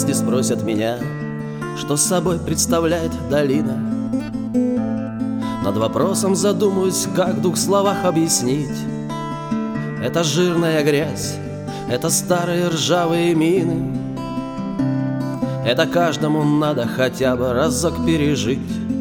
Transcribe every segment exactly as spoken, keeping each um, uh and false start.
Если спросят меня, что собой представляет долина, над вопросом задумаюсь, как в двух словах объяснить. Это жирная грязь, это старые ржавые мины. Это каждому надо хотя бы разок пережить.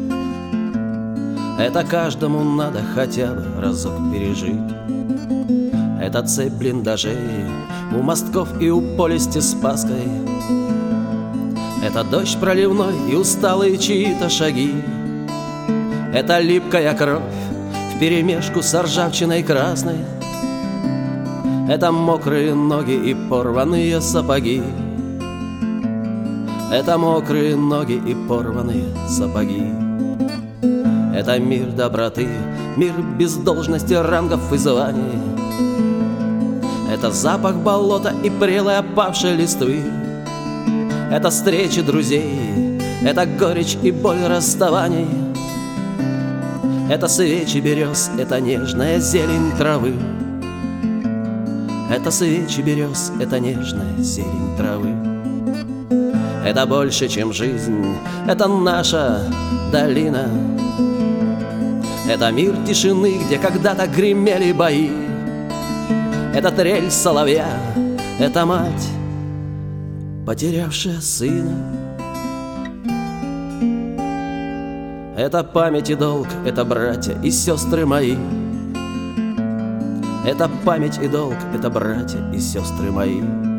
Это каждому надо хотя бы разок пережить. Это цепь блиндажей у мостков и у полисти Спасской. Это дождь проливной и усталые чьи-то шаги. Это липкая кровь вперемешку с ржавчиной красной. Это мокрые ноги и порванные сапоги. Это мокрые ноги и порванные сапоги. Это мир доброты, мир без должности, рангов и званий. Это запах болота и прелой опавшей листвы. Это встречи друзей, это горечь и боль расставаний. Это свечи берез, это нежная зелень травы. Это свечи берез, это нежная зелень травы. Это больше, чем жизнь, это наша долина. Это мир тишины, где когда-то гремели бои. Это трель соловья, это мать, потерявшая сына. Это память и долг, это братья и сестры мои. Это память и долг, это братья и сестры мои.